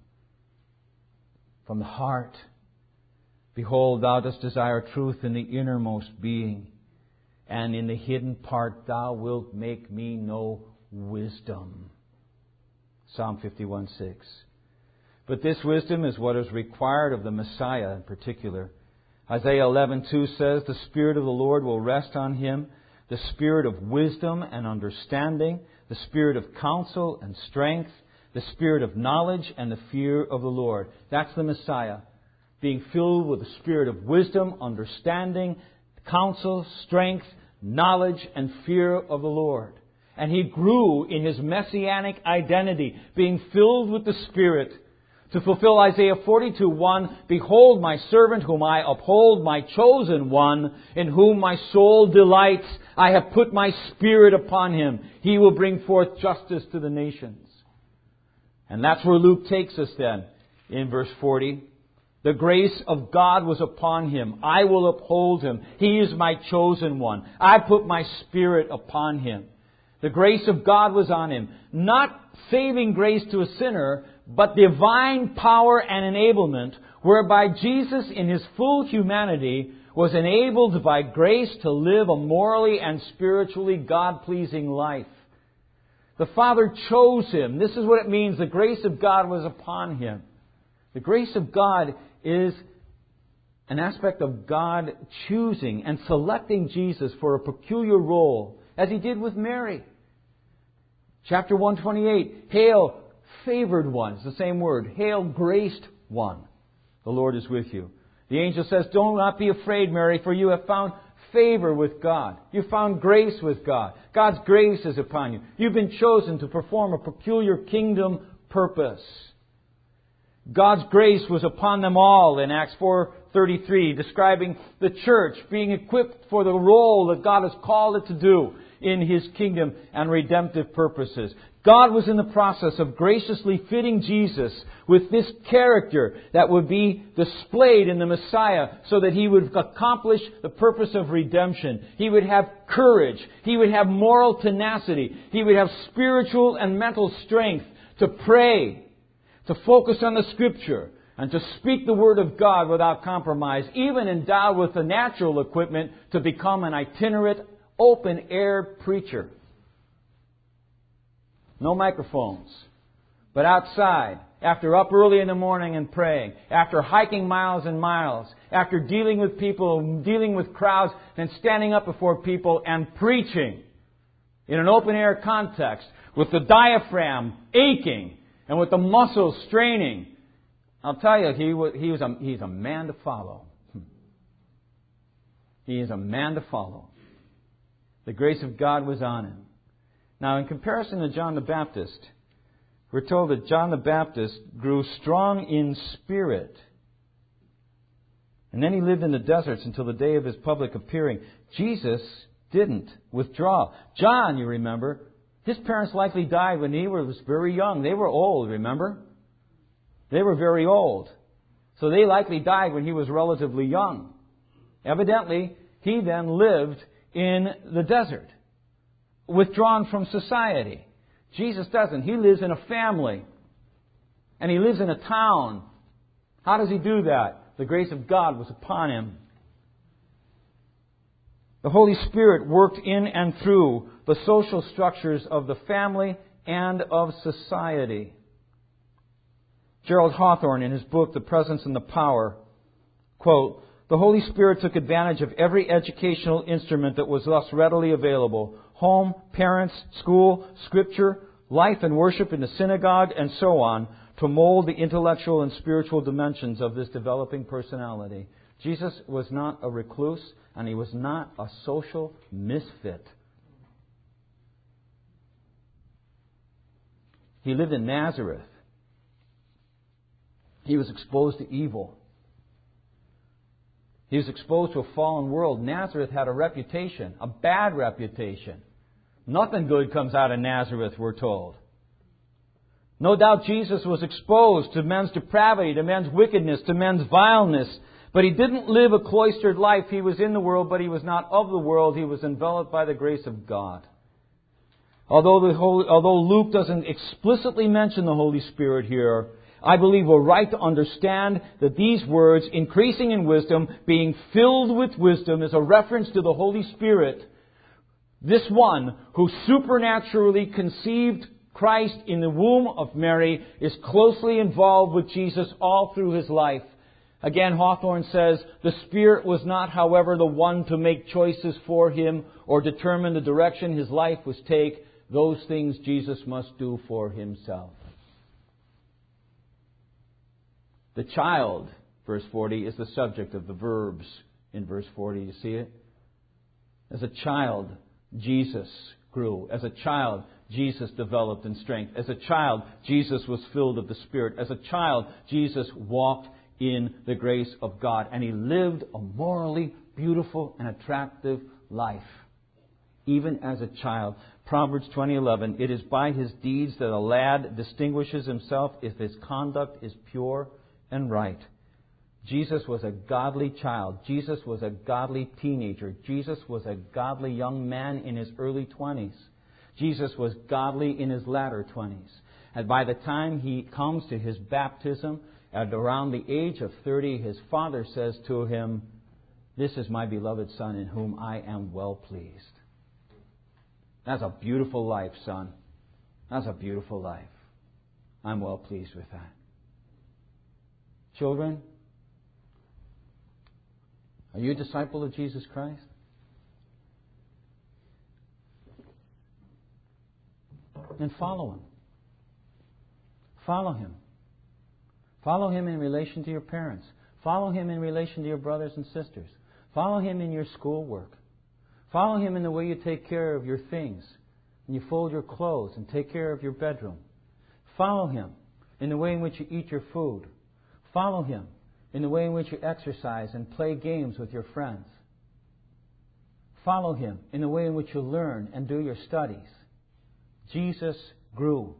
from the heart. Behold, thou dost desire truth in the innermost being, and in the hidden part thou wilt make me know wisdom. Psalm fifty-one six. But this wisdom is what is required of the Messiah in particular. Isaiah eleven two says, the Spirit of the Lord will rest on Him, the Spirit of wisdom and understanding, the Spirit of counsel and strength, the Spirit of knowledge and the fear of the Lord. That's the Messiah. Being filled with the Spirit of wisdom, understanding, counsel, strength, knowledge, and fear of the Lord. And He grew in His messianic identity, being filled with the Spirit. To fulfill Isaiah forty-two one, behold my servant whom I uphold, my chosen one, in whom my soul delights. I have put my Spirit upon him. He will bring forth justice to the nations. And that's where Luke takes us then, in verse forty. The grace of God was upon him. I will uphold him. He is my chosen one. I put my Spirit upon him. The grace of God was on him. Not saving grace to a sinner, but divine power and enablement, whereby Jesus in His full humanity was enabled by grace to live a morally and spiritually God-pleasing life. The Father chose him. This is what it means. The grace of God was upon him. The grace of God is an aspect of God choosing and selecting Jesus for a peculiar role, as He did with Mary. Chapter one twenty-eight, hail favored one. It's the same word. Hail graced one. The Lord is with you. The angel says, do not be afraid, Mary, for you have found favor with God. You found grace with God. God's grace is upon you. You've been chosen to perform a peculiar kingdom purpose. God's grace was upon them all in Acts four thirty-three, describing the church being equipped for the role that God has called it to do in His kingdom and redemptive purposes. God was in the process of graciously fitting Jesus with this character that would be displayed in the Messiah so that He would accomplish the purpose of redemption. He would have courage. He would have moral tenacity. He would have spiritual and mental strength to pray, to focus on the Scripture, and to speak the Word of God without compromise, even endowed with the natural equipment to become an itinerant, open-air preacher. No microphones, but outside, after up early in the morning and praying, after hiking miles and miles, after dealing with people, dealing with crowds, then standing up before people and preaching in an open-air context with the diaphragm aching and with the muscles straining. I'll tell you, he was, he was a, he's a man to follow. He is a man to follow. The grace of God was on him. Now, in comparison to John the Baptist, we're told that John the Baptist grew strong in spirit. And then he lived in the deserts until the day of His public appearing. Jesus didn't withdraw. John, you remember, his parents likely died when he was very young. They were old, remember? They were very old. So they likely died when he was relatively young. Evidently, he then lived in the desert, withdrawn from society. Jesus doesn't. He lives in a family. And He lives in a town. How does He do that? The grace of God was upon Him. The Holy Spirit worked in and through the social structures of the family and of society. Gerald Hawthorne, in his book, The Presence and the Power, quote, "The Holy Spirit took advantage of every educational instrument that was thus readily available. Home, parents, school, Scripture, life and worship in the synagogue, and so on, to mold the intellectual and spiritual dimensions of this developing personality." Jesus was not a recluse, and He was not a social misfit. He lived in Nazareth. He was exposed to evil. He was exposed to a fallen world. Nazareth had a reputation, a bad reputation. Nothing good comes out of Nazareth, we're told. No doubt Jesus was exposed to men's depravity, to men's wickedness, to men's vileness. But He didn't live a cloistered life. He was in the world, but He was not of the world. He was enveloped by the grace of God. Although, the Holy, although Luke doesn't explicitly mention the Holy Spirit here, I believe we're right to understand that these words, increasing in wisdom, being filled with wisdom, is a reference to the Holy Spirit. This one who supernaturally conceived Christ in the womb of Mary is closely involved with Jesus all through His life. Again, Hawthorne says, "The Spirit was not, however, the one to make choices for Him or determine the direction His life was take. Those things Jesus must do for Himself." The child, verse forty, is the subject of the verbs in verse forty. You see it? As a child, Jesus grew. As a child, Jesus developed in strength. As a child, Jesus was filled of the Spirit. As a child, Jesus walked in the grace of God. And He lived a morally beautiful and attractive life, even as a child. Proverbs twenty eleven, "It is by his deeds that a lad distinguishes himself if his conduct is pure and right." Jesus was a godly child. Jesus was a godly teenager. Jesus was a godly young man in his early twenties. Jesus was godly in his latter twenties. And by the time he comes to his baptism, at around the age of thirty, his father says to him, "This is my beloved Son in whom I am well pleased." That's a beautiful life, son. That's a beautiful life. I'm well pleased with that. Children, are you a disciple of Jesus Christ? Then follow Him. Follow Him. Follow Him in relation to your parents. Follow Him in relation to your brothers and sisters. Follow Him in your schoolwork. Follow Him in the way you take care of your things, and you fold your clothes and take care of your bedroom. Follow Him in the way in which you eat your food. Follow Him in the way in which you exercise and play games with your friends. Follow Him in the way in which you learn and do your studies. Jesus grew.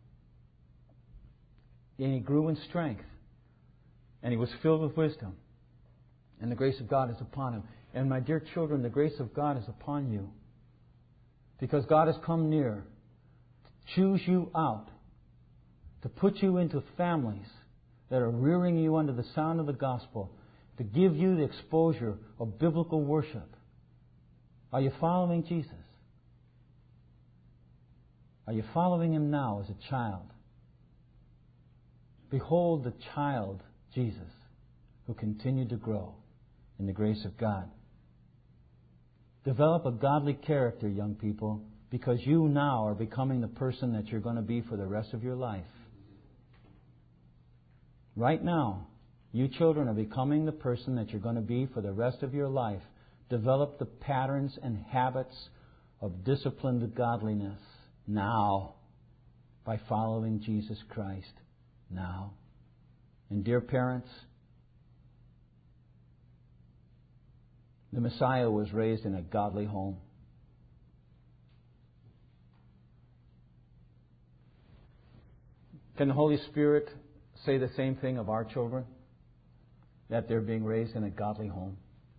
And He grew in strength. And He was filled with wisdom. And the grace of God is upon Him. And my dear children, the grace of God is upon you. Because God has come near to choose you out, to put you into families that are rearing you under the sound of the gospel, to give you the exposure of biblical worship. Are you following Jesus? Are you following Him now as a child? Behold the child, Jesus, who continued to grow in the grace of God. Develop a godly character, young people, because you now are becoming the person that you're going to be for the rest of your life. Right now, you children are becoming the person that you're going to be for the rest of your life. Develop the patterns and habits of disciplined godliness now by following Jesus Christ now. And dear parents, the Messiah was raised in a godly home. Can the Holy Spirit say the same thing of our children? That they're being raised in a godly home?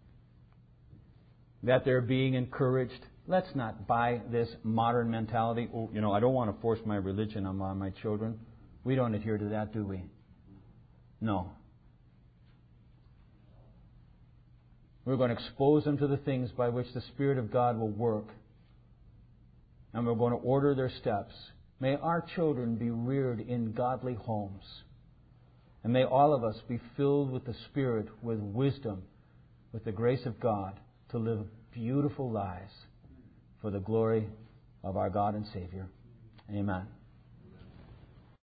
That they're being encouraged? Let's not buy this modern mentality. Oh, you know, I don't want to force my religion on my, my children. We don't adhere to that, do we? No. We're going to expose them to the things by which the Spirit of God will work. And we're going to order their steps. May our children be reared in godly homes. And may all of us be filled with the Spirit, with wisdom, with the grace of God, to live beautiful lives for the glory of our God and Savior. Amen.